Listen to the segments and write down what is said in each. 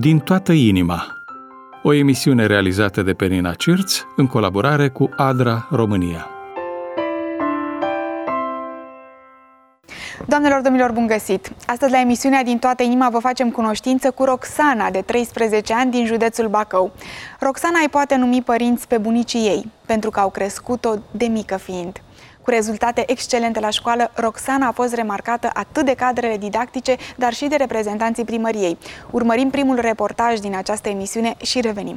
Din toată inima, o emisiune realizată de Penina Cirț în colaborare cu ADRA România. Doamnelor, domnilor, bun găsit! Astăzi la emisiunea Din toată inima vă facem cunoștință cu Roxana, de 13 ani, din județul Bacău. Roxana îi poate numi părinți pe bunicii ei, pentru că au crescut-o de mică fiind. Cu rezultate excelente la școală, Roxana a fost remarcată atât de cadrele didactice, dar și de reprezentanții primăriei. Urmărim primul reportaj din această emisiune și revenim.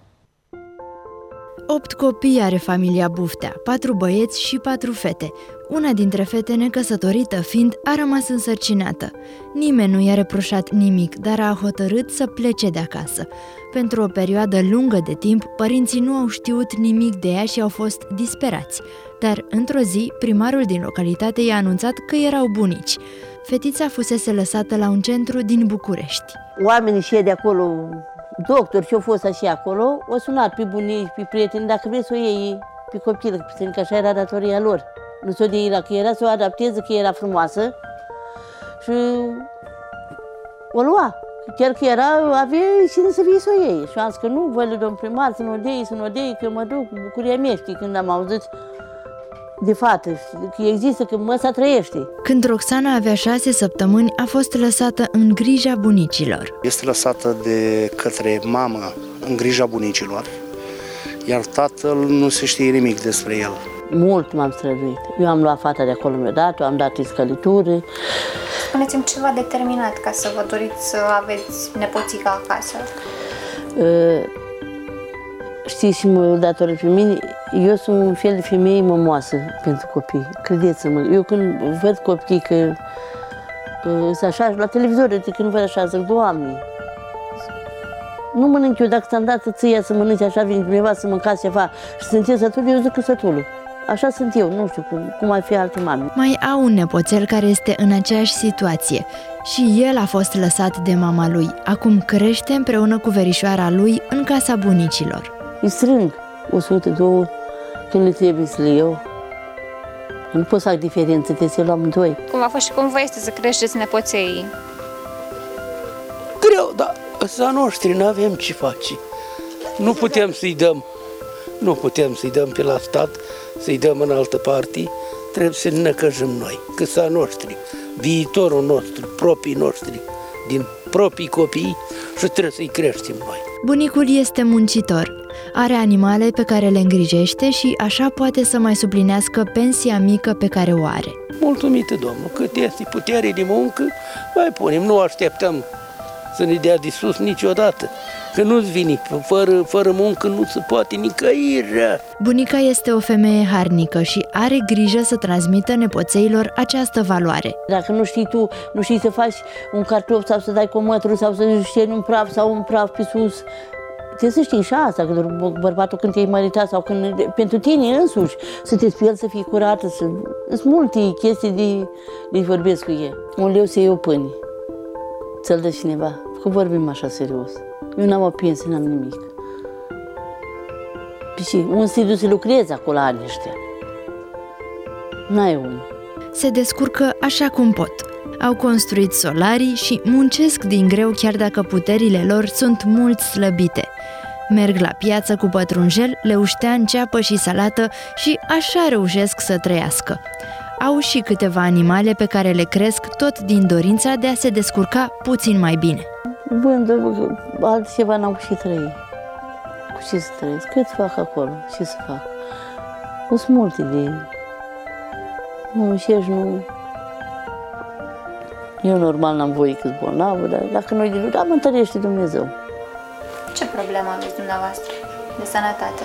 8 copii are familia Buftea, 4 băieți și 4 fete. Una dintre fete, necăsătorită fiind, a rămas însărcinată. Nimeni nu i-a reproșat nimic, dar a hotărât să plece de acasă. Pentru o perioadă lungă de timp, părinții nu au știut nimic de ea și au fost disperați. Dar, într-o zi, primarul din localitate i-a anunțat că erau bunici. Fetița fusese lăsată la un centru din București. Oamenii și de acolo, doctori ce-au fost așa acolo, au sunat pe bunici, pe prieteni, dacă vreți să o iei pe copil, că așa era datoria lor. Nu s-o de la că era să o adapteze, că era frumoasă și o lua. Chiar că era, avea cine să vie să o iei. Și am zis că nu, voi, domn primar, să nu o dei, că mă duc cu bucuria mea, știi, când am auzit de fată, că există, că măsa trăiește. Când Roxana avea 6 săptămâni, a fost lăsată în grija bunicilor. Este lăsată de către mama în grija bunicilor, iar tatăl nu se știe nimic despre el. Mult m-am străduit. Eu am luat fata de acolo, mi-a dat-o, am dat scălitură. Spuneți-mi ce v-a determinat ca să vă doriți să aveți nepoțica acasă? Știți, și mă datoră pe mine, eu sunt un fel de femeie mămoasă pentru copii, credeți-mă. Eu când văd copii că sunt așa, la televizor, când văd așa, zic, Doamne, nu mănânc eu, dacă ți-am dat ție să mănânci așa, vine cineva să mâncați ceva și sunteți sătul, eu zic că sătulul. Așa sunt eu, nu știu cum ar fi alte mame. Mai au un nepoțel care este în aceeași situație. Și el a fost lăsat de mama lui. Acum crește împreună cu verișoara lui în casa bunicilor. Îi strâng 102 când le trebuie să le iau. Nu pot să fac diferență, trebuie să le luăm doi. Cum a fost și cum vă este să creșteți nepoței? Greu, dar ăsta noștri, nu avem ce face. Nu putem să-i dăm. Nu putem să-i dăm pe la stat, să-i dăm în altă parte. Trebuie să ne năcăjăm noi, că s-a noștri, viitorul nostru, proprii noștri, din proprii copii și trebuie să-i creștem noi. Bunicul este muncitor. Are animale pe care le îngrijește și așa poate să mai suplinească pensia mică pe care o are. Mulțumită, Domnul, cât este putere de muncă, mai punem, nu așteptăm să ne dea de sus niciodată. Că nu-ți vine, fără muncă nu se poate nicăieri. Bunica este o femeie harnică și are grijă să transmită nepoțeilor această valoare. Dacă nu știi tu, nu știi să faci un cartof sau să dai comătru sau să știerni un praf sau un praf pe sus, trebuie să știi și asta, că bărbatul când te-ai măritat sau când, pentru tine însuși, să te speli, să fii curată, sunt multe chestii de vorbesc cu ei. Un leu să iei o pâine, ți-l dă cineva, că vorbim așa serios. Eu n-am o pensie, n-am nimic. Și un sidu să lucrezi acolo anii ăștia. N-ai unul. Se descurcă așa cum pot. Au construit solarii și muncesc din greu chiar dacă puterile lor sunt mult slăbite. Merg la piață cu pătrunjel, leuștean, ceapă și salată și așa reușesc să trăiască. Au și câteva animale pe care le cresc tot din dorința de a se descurca puțin mai bine. Vând, altceva n-am cu ce trăi. Cu ce să trăiesc? Cât fac acolo? Ce să fac? Sunt multe de... Nu înșești, nu... Eu normal n-am voie cât bolnavă, dar dacă noi de lucru, mă întărește Dumnezeu. Ce problemă aveți dumneavoastră de sănătate?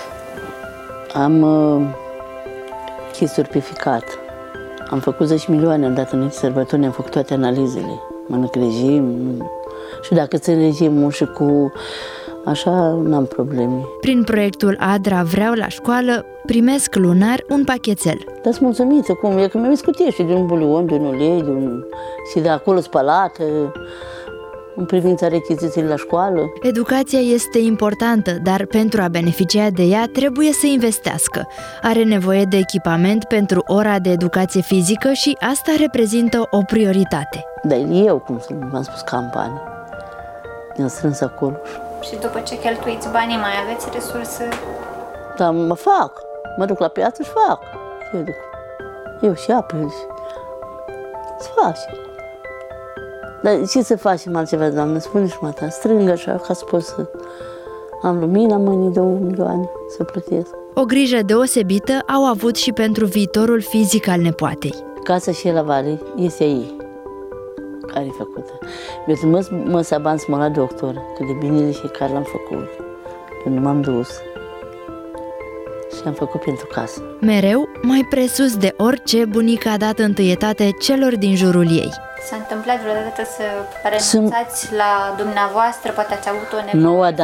Am chisturi pe ficat. Am făcut 10 milioane, am dat în sărbători, am făcut toate analizele. Mănânc regim și dacă țin regimul și cu așa, n-am probleme. Prin proiectul ADRA Vreau la școală, primesc lunar un pachetel. Dar sunt mulțumită, cum e că mi-am scutește de un bulion, de un ulei, și de acolo spălată, în privința rechiziției la școală. Educația este importantă, dar pentru a beneficia de ea trebuie să investească. Are nevoie de echipament pentru ora de educație fizică și asta reprezintă o prioritate. Dar eu, cum v-am spus, campanie. Ne-am strâns acolo. Și după ce cheltuiți banii, mai aveți resurse? Dar mă duc la piață și fac. Eu și apă. Se face. Dar ce să facem altceva, Doamne? Spune și mă ta, strâng așa ca să pot să am lumina mâinii 2 milioane să plătesc. O grijă deosebită au avut și pentru viitorul fizic al nepoatei. Casa și la Vale este a ei, care e făcută. Eu mă să bani să mă la doctor, că de bine și care l-am făcut. Eu nu m-am dus și am făcut pentru casă. Mereu, mai presus de orice, bunica a dat întâietate celor din jurul ei. S-a întâmplat vreodată să renunțați la dumneavoastră? Poate ați avut o nevoie?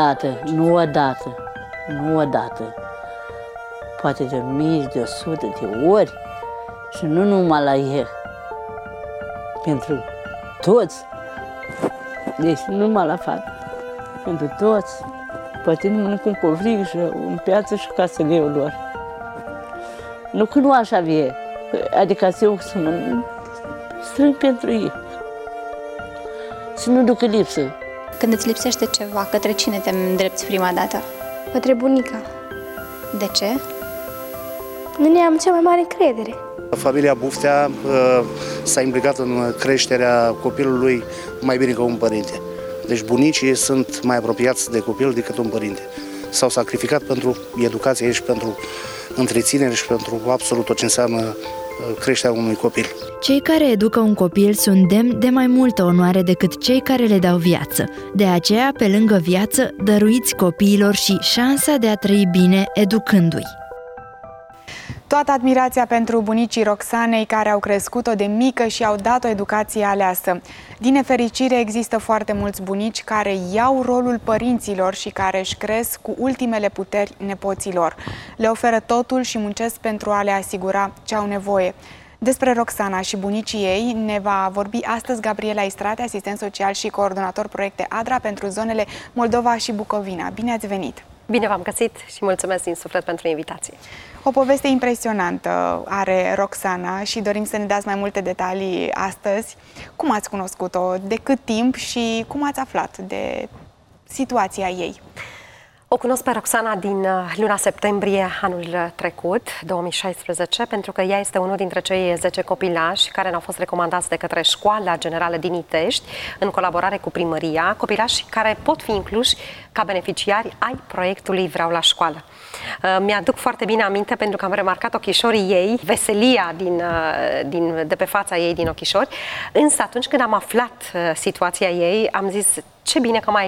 Nu odată. Poate de 1000, de 100 de ori. Și nu numai la el. Pentru toți. Deci nu numai la fată. Pentru toți. Poate nu mănânc un covrig și în piață și casele lor. Nu că nu aș avea. Adică eu să mănânc. Strâng pentru ei. Să nu ducă lipsă. Când îți lipsește ceva, către cine te îndrepți prima dată? Către bunica. De ce? Nu ne am cea mai mare încredere. Familia Buftea s-a implicat în creșterea copilului mai bine ca un părinte. Deci bunicii sunt mai apropiați de copil decât un părinte. S-au sacrificat pentru educație și pentru întreținere și pentru absolut tot ce înseamnă creșterea unui copil. Cei care educă un copil sunt demni de mai multă onoare decât cei care le dau viață. De aceea, pe lângă viață, dăruiți copiilor și șansa de a trăi bine educându-i. Toată admirația pentru bunicii Roxanei care au crescut-o de mică și au dat o educație aleasă. Din nefericire, există foarte mulți bunici care iau rolul părinților și care își cresc cu ultimele puteri nepoților. Le oferă totul și muncesc pentru a le asigura ce au nevoie. Despre Roxana și bunicii ei ne va vorbi astăzi Gabriela Istrate, asistent social și coordonator proiecte ADRA pentru zonele Moldova și Bucovina. Bine ați venit! Bine v-am găsit și mulțumesc din suflet pentru invitație. O poveste impresionantă are Roxana și dorim să ne dați mai multe detalii astăzi. Cum ați cunoscut-o, de cât timp și cum ați aflat de situația ei? O cunosc pe Roxana din luna septembrie anul trecut, 2016, pentru că ea este unul dintre cei 10 copilași care ne-au fost recomandați de către Școala Generală din Itești, în colaborare cu primăria, copilași care pot fi incluși ca beneficiari ai proiectului Vreau la școală. Mi-aduc foarte bine aminte pentru că am remarcat ochișorii ei, veselia de pe fața ei din ochișori, însă atunci când am aflat situația ei, am zis ce bine că mai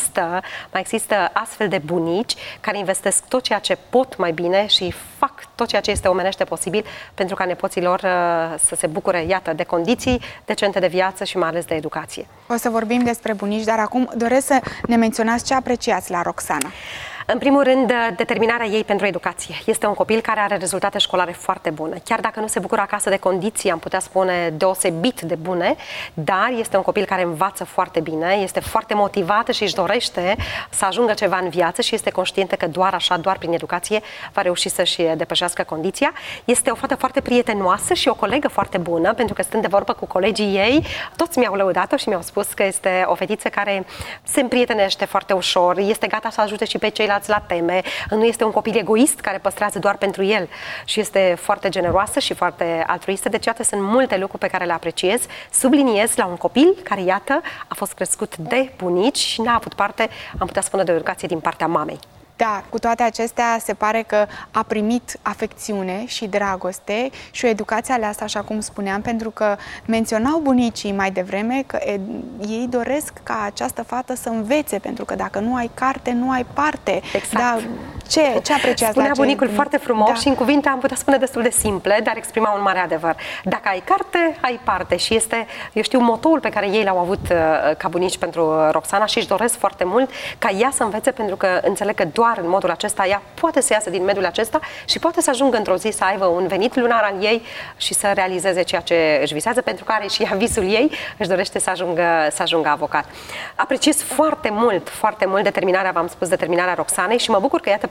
există astfel de bunici care investesc tot ceea ce pot mai bine și fac tot ceea ce este omenește posibil pentru ca nepoții lor să se bucure, iată, de condiții decente de viață și mai ales de educație. O să vorbim despre bunici, dar acum doresc să ne menționați ce apreciați la Roxana. În primul rând, determinarea ei pentru educație. Este un copil care are rezultate școlare foarte bune. Chiar dacă nu se bucură acasă de condiții, am putea spune, deosebit de bune, dar este un copil care învață foarte bine, este foarte motivată și își dorește să ajungă ceva în viață și este conștientă că doar așa, doar prin educație, va reuși să-și depășească condiția. Este o fată foarte prietenoasă și o colegă foarte bună, pentru că stând de vorbă cu colegii ei, toți mi-au lăudat-o și mi-au spus că este o fetiță care se împrietenește foarte ușor, este gata să ajute și pe ceilalți la teme, nu este un copil egoist care păstrează doar pentru el și este foarte generoasă și foarte altruistă, deci iată sunt multe lucruri pe care le apreciez. Subliniez la un copil care, iată, a fost crescut de bunici și n-a avut parte, am putea spune, de o educație din partea mamei. Da, cu toate acestea se pare că a primit afecțiune și dragoste și o educație aleasă, așa cum spuneam, pentru că menționau bunicii mai devreme că ei doresc ca această fată să învețe, pentru că dacă nu ai carte, nu ai parte. Exact. Da, ce apreciați? Spunea bunicul foarte frumos, da, și în cuvinte am putea spune destul de simple, dar exprima un mare adevăr. Dacă ai carte, ai parte și este, eu știu, motoul pe care ei l-au avut ca bunici pentru Roxana și își doresc foarte mult ca ea să învețe, pentru că înțeleg că doar în modul acesta ea poate să iasă din mediul acesta și poate să ajungă într-o zi să aibă un venit lunar al ei și să realizeze ceea ce își visează, pentru care și ea visul ei își dorește să ajungă avocat. Apreciez foarte mult determinarea, v-am spus, determinarea Roxanei și mă bucur că, iată,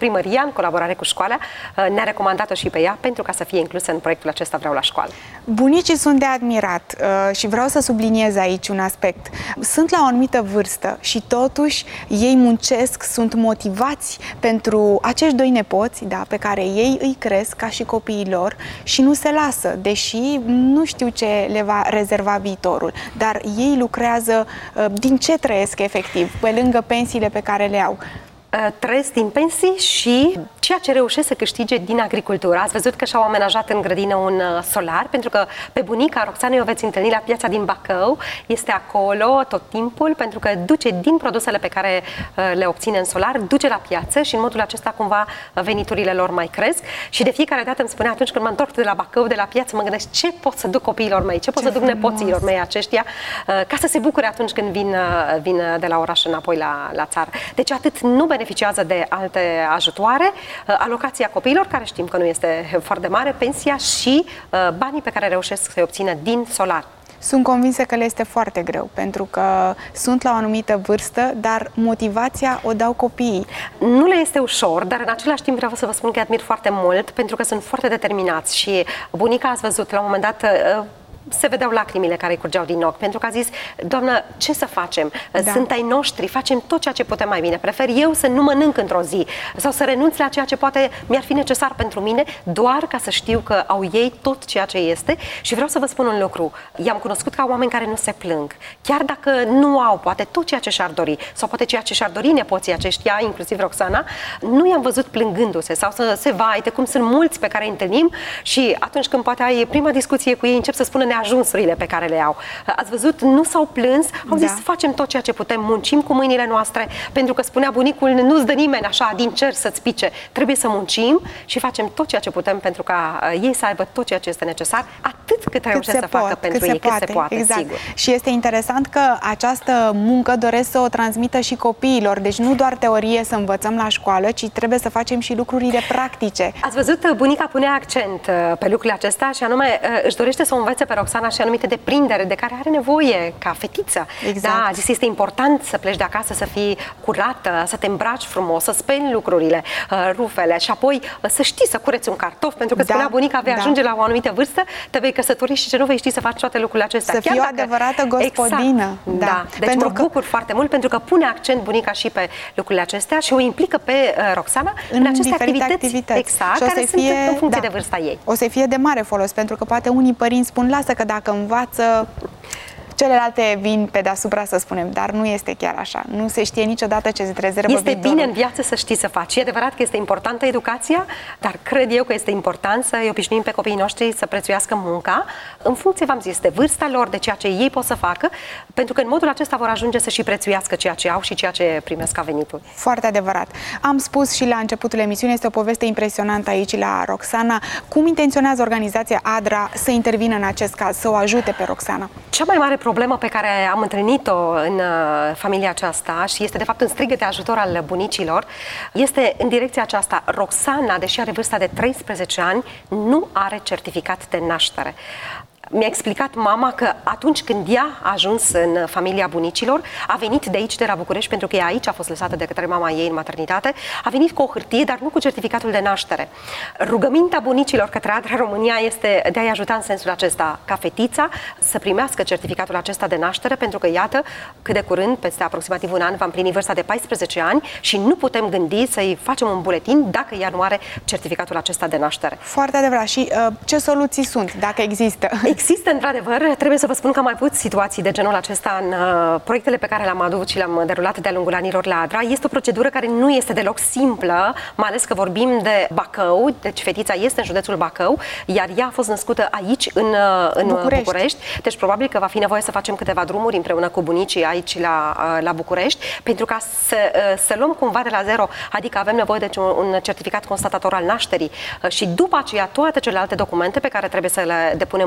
primăria, în colaborare cu școala, ne-a recomandat-o și pe ea pentru ca să fie inclusă în proiectul acesta Vreau la școală. Bunicii sunt de admirat și vreau să subliniez aici un aspect. Sunt la o anumită vârstă și totuși ei muncesc, sunt motivați pentru acești doi nepoți, da, pe care ei îi cresc ca și copiii lor și nu se lasă, deși nu știu ce le va rezerva viitorul, dar ei lucrează din ce trăiesc efectiv, pe lângă pensiile pe care le au. Trăiesc din pensii și ceea ce reușesc să câștige din agricultură. Ați văzut că și-au amenajat în grădină un solar, pentru că pe bunica Roxanei o veți întâlni la piața din Bacău. Este acolo tot timpul, pentru că duce din produsele pe care le obține în solar, duce la piață și în modul acesta cumva veniturile lor mai cresc. Și de fiecare dată îmi spunea, atunci când mă întorc de la Bacău, de la piață, mă gândesc ce pot să duc copiilor mei, ce pot să duc nepoților mei aceștia, ca să se bucure atunci când vin de la oraș înapoi la țară. Deci atât nu beneficiază de alte ajutoare, alocația copiilor, care știm că nu este foarte mare, pensia și banii pe care reușesc să-i obțină din solar. Sunt convinsă că le este foarte greu, pentru că sunt la o anumită vârstă, dar motivația o dau copiii. Nu le este ușor, dar în același timp vreau să vă spun că admir foarte mult, pentru că sunt foarte determinați și bunica, ați văzut, la un moment dat se vedeau lacrimile care îi curgeau din ochi, pentru că a zis, doamnă, ce să facem? Da. Sunt ai noștri, facem tot ceea ce putem mai bine. Prefer eu să nu mănânc într-o zi sau să renunț la ceea ce poate mi-ar fi necesar pentru mine, doar ca să știu că au ei tot ceea ce este. Și vreau să vă spun un lucru. I-am cunoscut ca oameni care nu se plâng. Chiar dacă nu au poate tot ceea ce și-ar dori, sau poate ceea ce și-ar dori nepoții aceștia, inclusiv Roxana, nu i-am văzut plângându-se sau să se vaite, cum sunt mulți pe care îi întâlnim și atunci când poate ai prima discuție cu ei, încep să spună neajunsurile pe care le au. Ați văzut, nu s-au plâns, au zis facem tot ceea ce putem, muncim cu mâinile noastre, pentru că spunea bunicul, nu-ți dă nimeni așa din cer să-ți pice, trebuie să muncim și facem tot ceea ce putem pentru ca ei să aibă tot ceea ce este necesar, atât cât reușesc să facă pentru ei, cât se poate, exact. Sigur. Și este interesant că această muncă doresc să o transmită și copiilor, deci nu doar teorie să învățăm la școală, ci trebuie să facem și lucrurile practice. Ați văzut, bunica punea accent pe lucrurile acestea și anume își dorește să o învețe pe Roxana și anumite deprindere de care are nevoie ca fetiță. Exact. Da, zis, este important să pleci de acasă, să fii curată, să te îmbraci frumos, să speli lucrurile, rufele și apoi să știi să cureți un cartof, pentru că spunea bunica, vei ajunge la o anumită vârstă, te vei căsători și ce nu vei ști să faci toate lucrurile acestea. Să fii o adevărată gospodină. Exact. Da. Deci pentru mă bucur foarte mult pentru că pune accent bunica și pe lucrurile acestea și o implică pe Roxana în aceste activități. Exact, care sunt în funcție de vârsta ei. O să fie de mare folos, pentru că poate unii părinți spun, lasă că dacă învață, celelalte vin pe deasupra, să spunem, dar nu este chiar așa. Nu se știe niciodată ce îți rezervă viitorul. Este bine în viață să știi să faci. E adevărat că este importantă educația, dar cred eu că este important să îi obișnuim pe copiii noștri să prețuiască munca în funcție, v-am zis, de vârsta lor, de ceea ce ei pot să facă, pentru că în modul acesta vor ajunge să și prețuiască ceea ce au și ceea ce primesc ca venituri. Foarte adevărat. Am spus și la începutul emisiunii, este o poveste impresionantă aici la Roxana. Cum intenționează organizația ADRA să intervină în acest caz, să o ajute pe Roxana? Cea mai mare problemă pe care am întâlnit-o în familia aceasta și este de fapt un strigăt de ajutor al bunicilor, este în direcția aceasta. Roxana, deși are vârsta de 13 ani, nu are certificat de naștere. Mi-a explicat mama că atunci când ea a ajuns în familia bunicilor, a venit de aici, de la București, pentru că ea aici a fost lăsată de către mama ei în maternitate, a venit cu o hârtie, dar nu cu certificatul de naștere. Rugămintea bunicilor către ADRA România este de a-i ajuta în sensul acesta, ca fetița să primească certificatul acesta de naștere, pentru că, iată, cât de curând, peste aproximativ un an, va împlini vârsta de 14 ani și nu putem gândi să-i facem un buletin dacă ea nu are certificatul acesta de naștere. Foarte adevărat. Și ce soluții sunt, dacă există? Există, într-adevăr, trebuie să vă spun că am mai avut situații de genul acesta în proiectele pe care le-am adus și le-am derulat de-a lungul anilor la ADRA. Este o procedură care nu este deloc simplă, mai ales că vorbim de Bacău, deci fetița este în județul Bacău, iar ea a fost născută aici, în București. Deci probabil că va fi nevoie să facem câteva drumuri împreună cu bunicii aici la București, pentru ca să luăm cumva de la zero, adică avem nevoie de un certificat constatator al nașterii și după aceea toate celelalte documente pe care trebuie să le depunem în instanță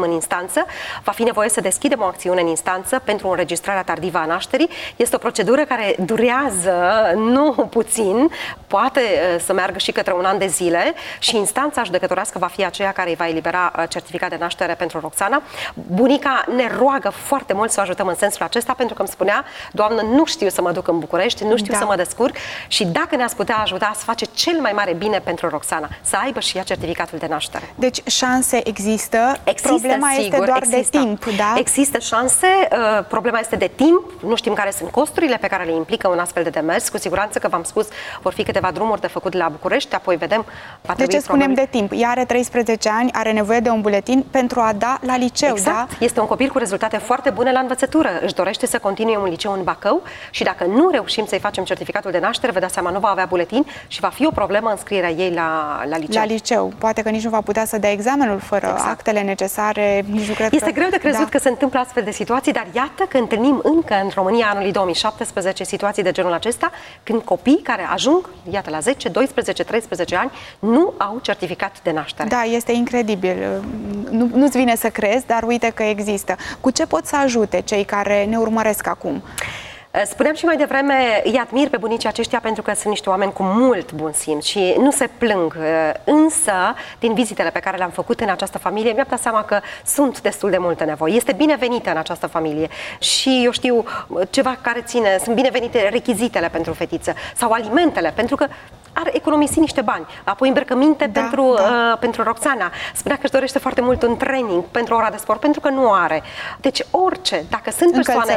instanță. Va fi nevoie să deschidem o acțiune în instanță pentru înregistrarea tardivă a nașterii. Este o procedură care durează nu puțin, poate să meargă și către un an de zile și instanța judecătorească va fi aceea care îi va elibera certificat de naștere pentru Roxana. Bunica ne roagă foarte mult să o ajutăm în sensul acesta, pentru că îmi spunea: doamnă, nu știu să mă duc în București, nu știu să mă descurc, și dacă ne-ați putea ajuta, să face cel mai mare bine pentru Roxana, să aibă și ea certificatul de naștere. Deci șanse există, problema este doar de timp, da? Există șanse, problema este de timp, nu știm care sunt costurile pe care le implică un astfel de demers. Cu siguranță că v-am spus, vor fi câteva drumuri de făcut la București, apoi vedem. De ce spunem de timp? Ea are 13 ani, are nevoie de un buletin pentru a da la liceu, exact. Da? Este un copil cu rezultate foarte bune la învățătură, își dorește să continue un liceu în Bacău și dacă nu reușim să-i facem certificatul de naștere, vă dați seama, nu va avea buletin și va fi o problemă înscrierea ei la liceu. La liceu. Poate că nici nu va putea să dea examenul fără actele necesare, nici nu cred Este greu de crezut că se întâmplă astfel de situații, dar iată că întâlnim încă în România anului 2017 situații de genul acesta, când copii care ajung, iată, la 10, 12, 13 ani, nu au certificat de naștere. Da, este incredibil. Nu-ți vine să crezi, dar uite că există. Cu ce pot să ajute cei care ne urmăresc acum? Spuneam și mai devreme, îi admir pe bunicii aceștia pentru că sunt niște oameni cu mult bun simț și nu se plâng. Însă, din vizitele pe care le-am făcut în această familie, mi-am dat seama că sunt destul de multe nevoi. Este binevenită în această familie și, eu știu, ceva care ține, sunt binevenite rechizitele pentru fetiță sau alimentele, pentru că ar economisi niște bani. Apoi îmbrăcăminte pentru Roxana. Spunea că își dorește foarte mult un training pentru ora de sport, pentru că nu are. Deci orice, dacă sunt persoane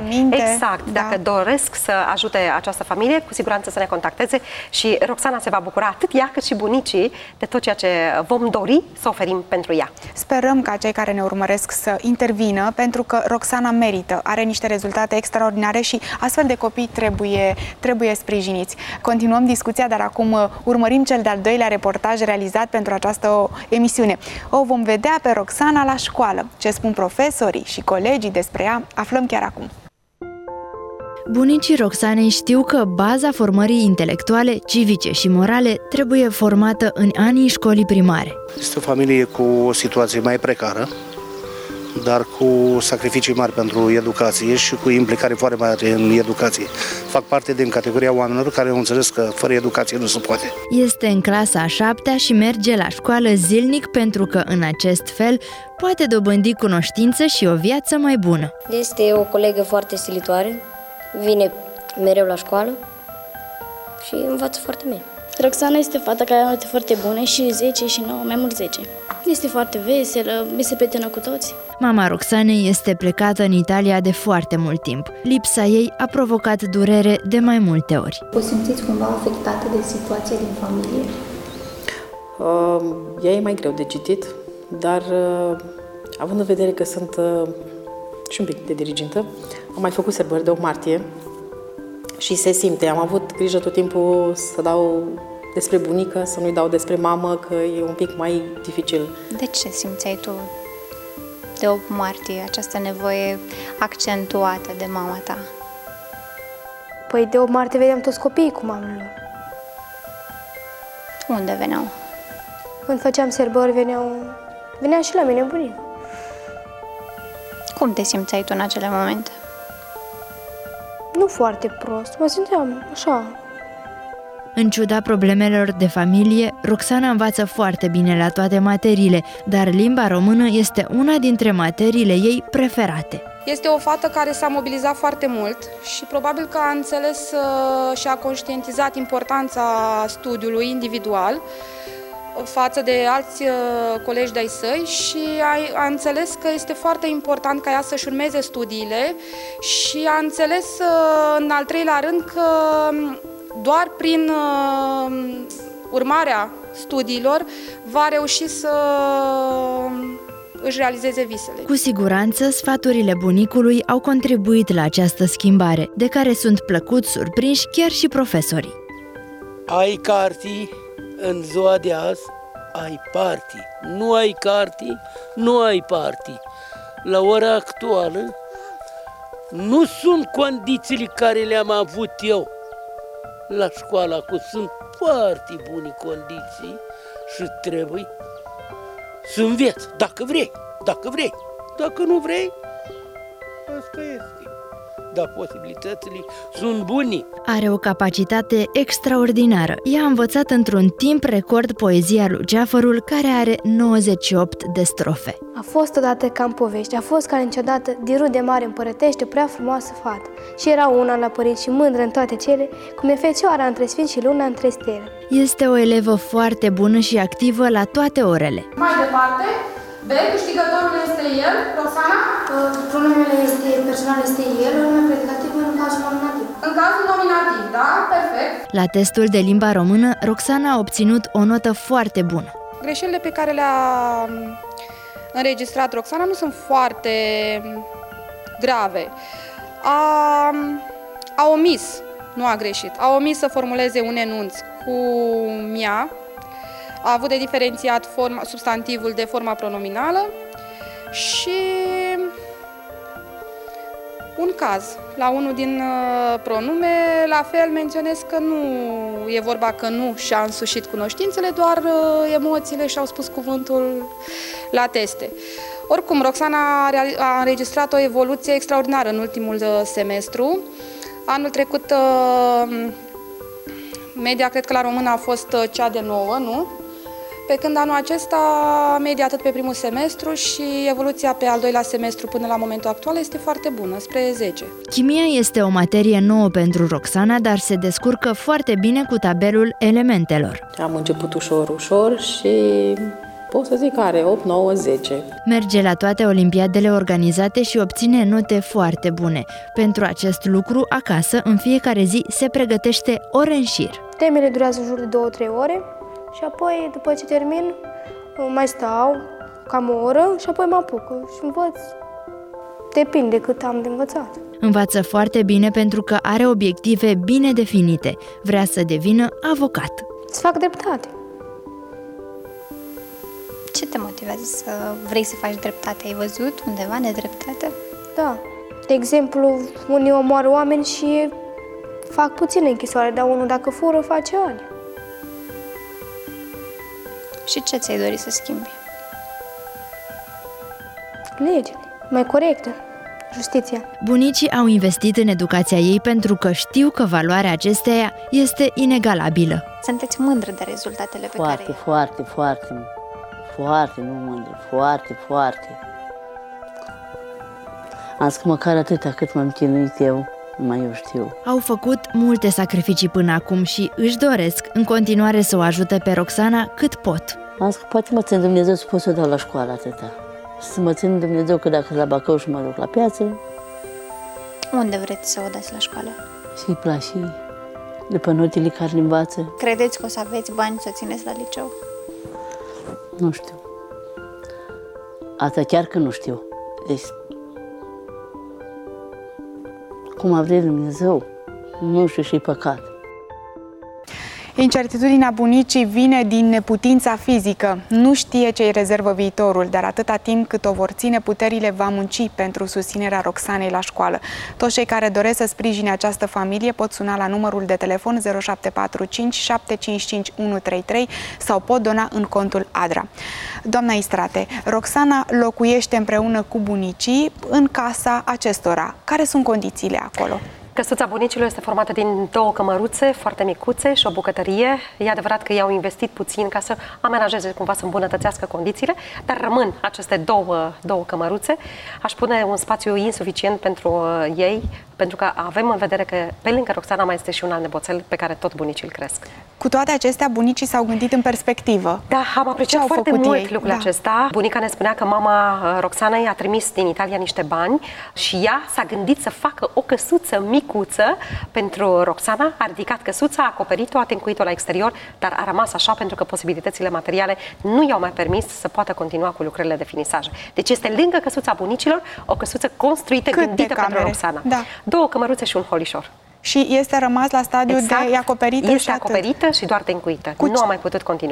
dacă doresc să ajute această familie, cu siguranță să ne contacteze și Roxana se va bucura, atât ea cât și bunicii, de tot ceea ce vom dori să oferim pentru ea. Sperăm ca cei care ne urmăresc să intervină, pentru că Roxana merită, are niște rezultate extraordinare și astfel de copii trebuie sprijiniți. Continuăm discuția, dar acum urmărim cel de-al doilea reportaj realizat pentru această emisiune. O vom vedea pe Roxana la școală. Ce spun profesorii și colegii despre ea, aflăm chiar acum. Bunicii Roxanei știu că baza formării intelectuale, civice și morale trebuie formată în anii școlii primare. Este o familie cu o situație mai precară, dar cu sacrificii mari pentru educație și cu implicare foarte mare în educație. Fac parte din categoria oamenilor care au înțeles că fără educație nu se poate. Este în clasa a 7-a și merge la școală zilnic pentru că în acest fel poate dobândi cunoștință și o viață mai bună. Este o colegă foarte stilitoare, vine mereu la școală și învață foarte bine. Roxana este fata care are note foarte bune și 10 și 9, mai mult 10. Este foarte veselă, este prietenă cu toți. Mama Roxanei este plecată în Italia de foarte mult timp. Lipsa ei a provocat durere de mai multe ori. O simțiți cumva afectată de situația din familie? Ea e mai greu de citit, dar având în vedere că sunt și un pic de dirigintă, am mai făcut sărbări de 8 martie și se simte. Am avut grijă tot timpul să dau despre bunică, să nu-i dau despre mamă, că e un pic mai dificil. De ce simțeai tu de 8 martie această nevoie accentuată de mama ta? Păi de 8 martie vedeam toți copiii cu mamele lor. Unde veneau? Când făceam sărbări venea și la mine bunica. Cum te simțeai tu în acele momente? Nu foarte prost, mă simțeam așa. În ciuda problemelor de familie, Roxana învață foarte bine la toate materiile, dar limba română este una dintre materiile ei preferate. Este o fată care s-a mobilizat foarte mult și probabil că a înțeles și a conștientizat importanța studiului individual față de alți colegi de-ai săi și a înțeles că este foarte important ca ea să-și urmeze studiile și a înțeles în al treilea rând că doar prin urmarea studiilor va reuși să își realizeze visele. Cu siguranță, sfaturile bunicului au contribuit la această schimbare, de care sunt plăcut surprinși chiar și profesorii. Ai cartii, în ziua de azi ai party. Nu ai cartii, nu ai party. La ora actuală nu sunt condițiile care le-am avut eu la școala, că sunt foarte bune condiții și trebuie să înveți, dacă vrei. Dacă nu vrei, asta este. Dar posibilitățile sunt bune. Are o capacitate extraordinară. Ea a învățat într-un timp record poezia lui Geafărul, care are 98 de strofe. A fost odată ca în povești, a fost ca niciodată, din rude mare împărătește, prea frumoasă fată. Și era una la părinți și mândră în toate cele, cum e fecioara între sfinți și luna între stele. Este o elevă foarte bună și activă la toate orele. Mai departe, B, câștigătorul este el, Roxana? Pronumele personal este el, nume predicativ în cazul nominativ. În cazul nominativ, da? Perfect. La testul de limba română, Roxana a obținut o notă foarte bună. Greșelile pe care le-a înregistrat Roxana nu sunt foarte grave. A omis, nu a greșit, a omis să formuleze un enunț cu mea, a avut de diferențiat substantivul de forma pronominală și un caz. La unul din pronume, la fel menționez că nu e vorba că nu și-a însușit cunoștințele, doar emoțiile și-au spus cuvântul la teste. Oricum, Roxana a înregistrat o evoluție extraordinară în ultimul semestru. Anul trecut, media, cred că la română a fost cea de 9, nu? Pe când anul acesta, media atât pe primul semestru și evoluția pe al doilea semestru până la momentul actual este foarte bună, spre 10. Chimia este o materie nouă pentru Roxana, dar se descurcă foarte bine cu tabelul elementelor. Am început ușor și pot să zic că are 8, 9, 10. Merge la toate olimpiadele organizate și obține note foarte bune. Pentru acest lucru, acasă, în fiecare zi, se pregătește ore în șir. Temele durează în jur de 2-3 ore. Și apoi, după ce termin, mai stau cam o oră și apoi mă apuc și învăț. Depinde cât am de învățat. Învață foarte bine pentru că are obiective bine definite. Vrea să devină avocat. Să fac dreptate. Ce te motivează să vrei să faci dreptate? Ai văzut undeva nedreptate? Da. De exemplu, unii omoară oameni și fac puțină închisoare, dar unul dacă fură face ani. Și ce ți-ai dori să schimbi? Legile, mai corectă, justiția. Bunicii au investit în educația ei pentru că știu că valoarea acesteia este inegalabilă. Sunteți mândră de rezultatele pe care... Foarte, nu mândră, foarte. Am zis că măcar atâta cât m-am chinuit eu, numai eu știu. Au făcut multe sacrificii până acum și își doresc în continuare să o ajute pe Roxana cât pot. Am zis că poate mă țin Dumnezeu să pot să o dau la școală atâta. Să mă țin Dumnezeu că dacă la Bacău și mă duc la piață. Unde vreți să o dați la școală? Și-i place după notele care le învață. Credeți că o să aveți bani să o țineți la liceu? Nu știu. Asta chiar că nu știu. Deci, cum a vrut Dumnezeu, nu știu, și păcat. Incertitudinea bunicii vine din neputința fizică. Nu știe ce îi rezervă viitorul, dar atâta timp cât o vor ține puterile, va munci pentru susținerea Roxanei la școală. Toți cei care doresc să sprijine această familie pot suna la numărul de telefon 0745 755 133 sau pot dona în contul Adra. Doamna Istrate, Roxana locuiește împreună cu bunicii în casa acestora. Care sunt condițiile acolo? Căsuța bunicilor este formată din 2 cămăruțe foarte micuțe și o bucătărie. E adevărat că i-au investit puțin ca să amenajeze cumva, să îmbunătățească condițiile, dar rămân aceste două cămăruțe. Aș pune un spațiu insuficient pentru ei, pentru că avem în vedere că pe lângă Roxana mai este și un alt nepoțel pe care tot bunicii îl cresc. Cu toate acestea, bunicii s-au gândit în perspectivă. Da, am apreciat foarte mult lucrul acesta. Bunica ne spunea că mama Roxanei a trimis din Italia niște bani și ea s-a gândit să facă o căsuță micuță pentru Roxana, a ridicat căsuța, a acoperit-o, a tencuit-o la exterior, dar a rămas așa pentru că posibilitățile materiale nu i-au mai permis să poată continua cu lucrările de finisaj. Deci este lângă căsuța bunicilor o căsuță construită, gândită pentru Roxana. Da. 2 cămăruțe și un holișor. Și este rămas la stadiu de acoperită? Este acoperită și doar tencuită. Nu a mai putut continua.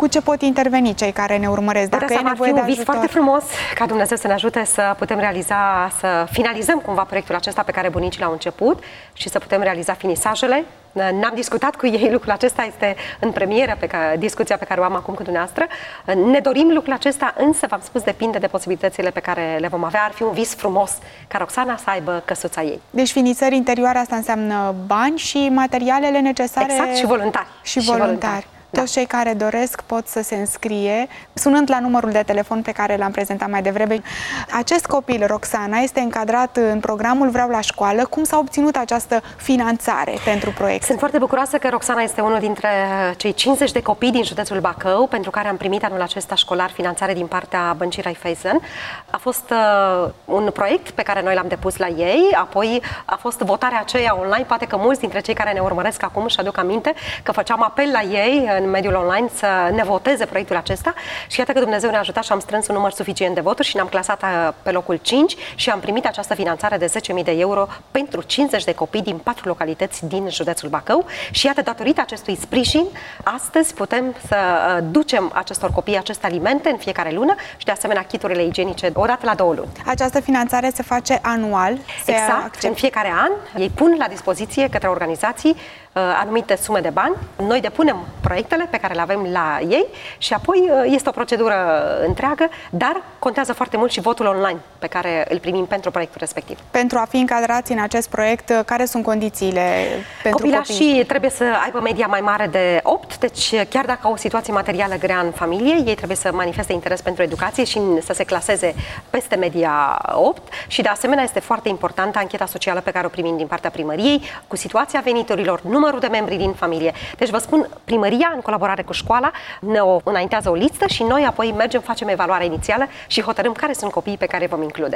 cu ce pot interveni cei care ne urmăresc? Dacă e nevoie de ajutor. Un vis foarte frumos ca Dumnezeu să ne ajute să putem realiza, să finalizăm cumva proiectul acesta pe care bunicii l-au început și să putem realiza finisajele. N-am discutat cu ei lucrul acesta, este în premieră discuția pe care o am acum cu dumneavoastră. Ne dorim lucrul acesta, însă, v-am spus, depinde de posibilitățile pe care le vom avea. Ar fi un vis frumos ca Roxana să aibă căsuța ei. Deci finisări interioare, asta înseamnă bani și materialele necesare. Exact, și voluntari. Și voluntari. Toți cei care doresc pot să se înscrie sunând la numărul de telefon pe care l-am prezentat mai devreme. Acest copil, Roxana, este încadrat în programul Vreau la școală. Cum s-a obținut această finanțare pentru proiect? Sunt foarte bucuroasă că Roxana este unul dintre cei 50 de copii din județul Bacău pentru care am primit anul acesta școlar finanțare din partea Băncii Raiffeisen. A fost un proiect pe care noi l-am depus la ei, apoi a fost votarea aceea online. Poate că mulți dintre cei care ne urmăresc acum își aduc aminte că făceam apel la ei în mediul online să ne voteze proiectul acesta și iată că Dumnezeu ne-a ajutat și am strâns un număr suficient de voturi și ne-am clasat pe locul 5 și am primit această finanțare de 10.000 de euro pentru 50 de copii din 4 localități din județul Bacău și iată, datorită acestui sprijin, astăzi putem să ducem acestor copii aceste alimente în fiecare lună și de asemenea kiturile igienice o dată la 2 luni. Această finanțare se face anual? Exact, în fiecare an ei pun la dispoziție către organizații anumite sume de bani, noi depunem proiectele pe care le avem la ei și apoi este o procedură întreagă, dar contează foarte mult și votul online pe care îl primim pentru proiectul respectiv. Pentru a fi încadrați în acest proiect, care sunt condițiile pentru copilașii copii? Trebuie să aibă media mai mare de 8, deci chiar dacă au o situație materială grea în familie, ei trebuie să manifeste interes pentru educație și să se claseze peste media 8 și de asemenea este foarte importantă ancheta socială pe care o primim din partea primăriei cu situația veniturilor, numărul de membri din familie. Deci vă spun, primăria în colaborare cu școala ne înaintează o listă și noi apoi mergem, facem evaluarea inițială și hotărâm care sunt copiii pe care vom include.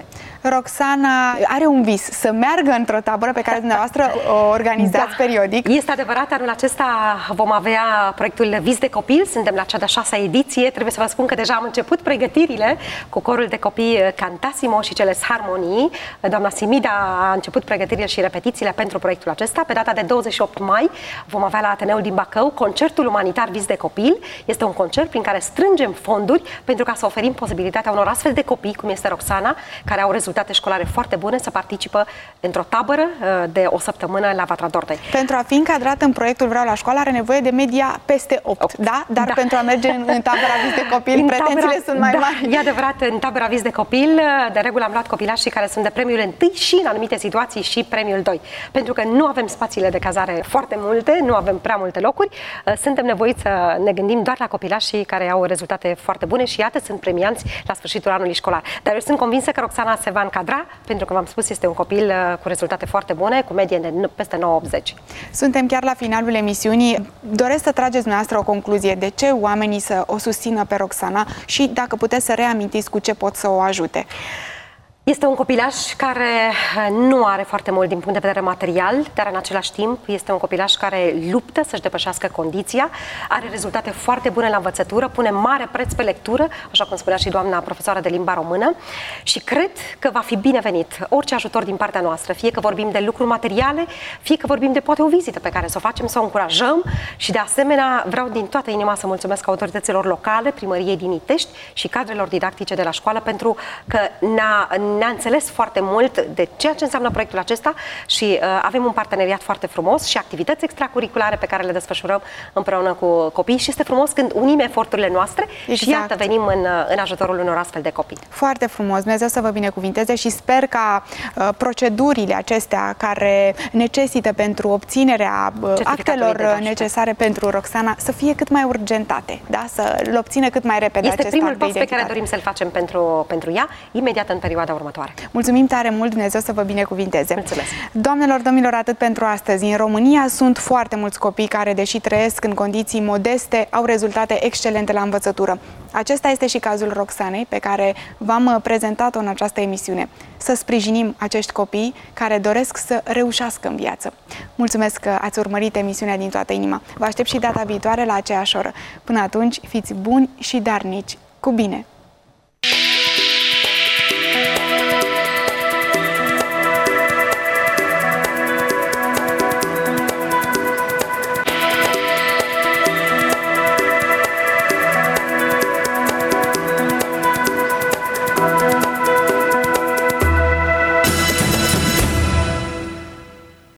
Roxana are un vis să meargă într-o tabără pe care dumneavoastră o organizați periodic. Este adevărat, anul acesta vom avea proiectul Vis de Copil, suntem la cea de-a 6-a ediție. Trebuie să vă spun că deja am început pregătirile cu corul de copii Cantasimo și Celes Harmonii. Doamna Simida a început pregătirile și repetițiile pentru proiectul acesta. Pe data de 28 mai vom avea la Ateneul din Bacău concertul umanitar Vis de Copil. Este un concert prin care strângem fonduri pentru ca să oferim posibilitatea unor astfel de copii, cum este Roxana, care au rezultate școlare foarte bune, să participă într-o tabără de o săptămână la Vatra Dordoi. Pentru a fi încadrat în proiectul Vreau la școală are nevoie de media peste 8, da? Dar pentru a merge în tabăra Vis de Copil, pretențiile sunt mai mari. E adevărat, în tabăra Vis de Copil, de regulă am luat copilașii care sunt de premiul 1 și în anumite situații și premiul 2. Pentru că nu avem spațiile de cazare foarte multe, nu avem prea multe locuri, suntem nevoiți să ne gândim doar la copilașii care au rezultate foarte bune și iată, sunt premianți la sfârșitul anului școlar. Dar eu sunt convinsă că Roxana se va încadra, pentru că v-am spus, este un copil cu rezultate foarte bune, cu medie de peste 9-80. Suntem chiar la finalul emisiunii. Doresc să trageți dumneavoastră o concluzie. De ce oamenii să o susțină pe Roxana și dacă puteți să reamintiți cu ce pot să o ajute? Este un copilaș care nu are foarte mult din punct de vedere material, dar în același timp este un copilaș care luptă să-și depășească condiția, are rezultate foarte bune la învățătură, pune mare preț pe lectură, așa cum spunea și doamna profesoară de limba română, și cred că va fi binevenit orice ajutor din partea noastră, fie că vorbim de lucruri materiale, fie că vorbim de poate o vizită pe care să o facem, să o încurajăm și de asemenea vreau din toată inima să mulțumesc autorităților locale, primăriei din Itești și cadrelor didactice de la școală pentru că ne-a înțeles foarte mult de ceea ce înseamnă proiectul acesta și avem un parteneriat foarte frumos și activități extracurriculare pe care le desfășurăm împreună cu copiii și este frumos când unim eforturile noastre și iată venim în ajutorul unor astfel de copii. Foarte frumos, Dumnezeu să vă binecuvinteze și sper ca procedurile acestea care necesită pentru obținerea actelor necesare pentru Roxana să fie cât mai urgentate, da? Să-l obțină cât mai repede este acest primul act de pas pe identitate. care dorim să-l facem pentru ea, imediat în perioada următoare. Mulțumim tare mult, Dumnezeu să vă binecuvinteze. Mulțumesc. Doamnelor, domnilor, atât pentru astăzi. În România sunt foarte mulți copii care, deși trăiesc în condiții modeste, au rezultate excelente la învățătură. Acesta este și cazul Roxanei, pe care v-am prezentat-o în această emisiune. Să sprijinim acești copii care doresc să reușească în viață. Mulțumesc că ați urmărit emisiunea din toată inima. Vă aștept și data viitoare la aceeași oră. Până atunci, fiți buni și darnici. Cu bine!